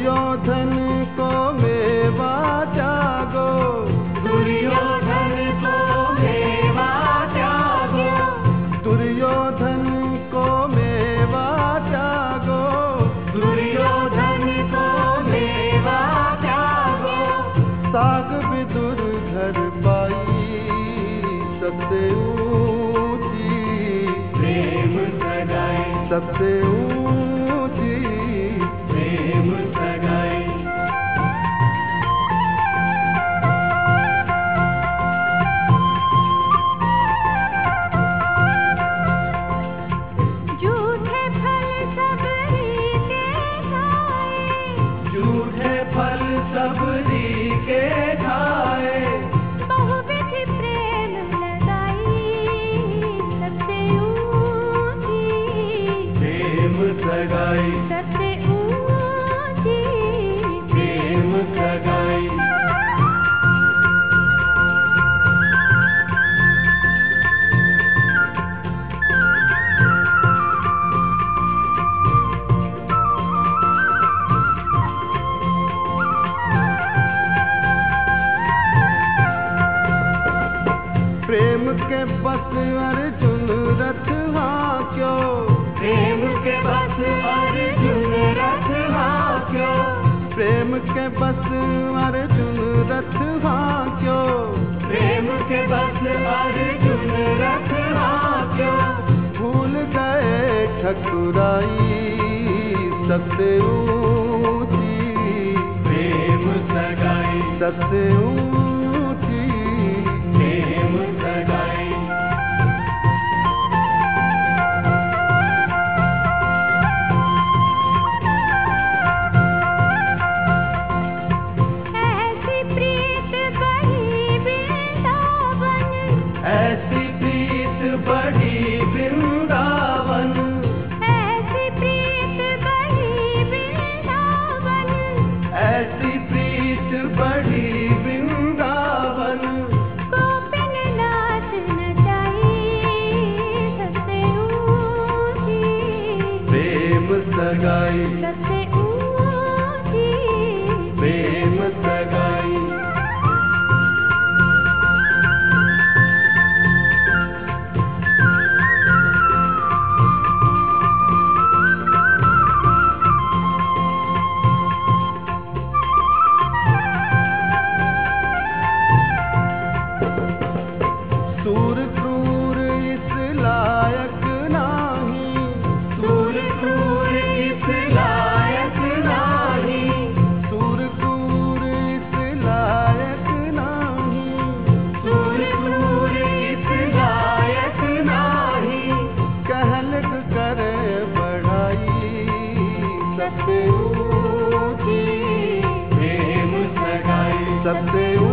दुर्योधन को मेवा त्यागो, दुर्योधन को मेवा त्यागो, दुर्योधन को मेवा त्यागो, दुर्योधन को मेवा त्यागो। साग विदुर घर पाई सबसे ऊंची, प्रेम सगाई, सबसे ऊंची प्रेम सगाई। झूठे फल सबरी के खाए, झूठे फल सबरी के खाए, बहुविध प्रेम लगाई सबसे ऊंची, प्रेम सगाई, सबसे ऊंची प्रेम सगाई। प्रेम के बस अर्जुन रथ हांक्यो, प्रेम के बस अर्जुन रथ हांक्यो, प्रेम के बस अर्जुन रथ हांक्यो, प्रेम के बस अर्जुन रथ हांक्यो। भूल गए ठकुराई सबसे ऊंची, प्रेम सगाई, सबसे ऊंची प्रेम सगाई। ऐसी प्रीत बड़ी वृंदावन, ऐसी प्रीत बड़ी वृंदावन, ऐसी प्रीत बड़ी वृंदावन, ऐसी प्रीत बड़ी वृंदावन। गोपिन नाच नचाई सबसे ऊंची, प्रेम सगाई, सबसे ऊंची प्रेम सगाई। सूर क्रूर इस लायक नाही, सूर क्रूर इस लायक नाही, सूर क्रूर इस लायक नाही, सूर क्रूर इस लायक नाही। कहलक करे बढ़ाई सबसे ऊंची, प्रेम सगाई, सबसे